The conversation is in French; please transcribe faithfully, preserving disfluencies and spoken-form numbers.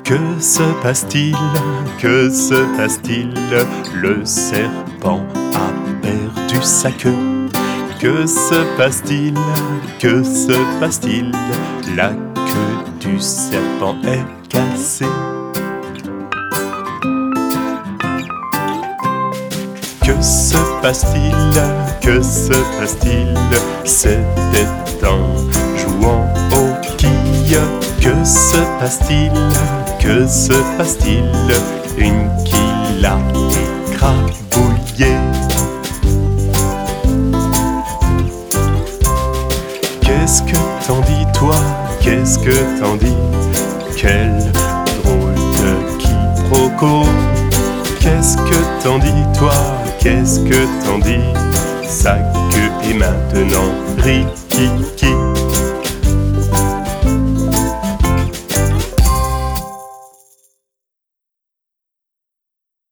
Que se passe-t-il? Que se passe-t-il? Le serpent a perdu sa queue. Que se passe-t-il? Que se passe-t-il? La queue du serpent est cassée. Que se passe-t-il? Que se passe-t-il? C'était en jouant aux quilles. Que se passe-t-il? Que se passe-t-il? Une quille l'a écrabouillé. Qu'est-ce que t'en dis, toi? Qu'est-ce que t'en dis? Quel drôle de quiproquo! Qu'est-ce que t'en dis, toi? Qu'est-ce que t'en dis? Sa queue est maintenant rikiki.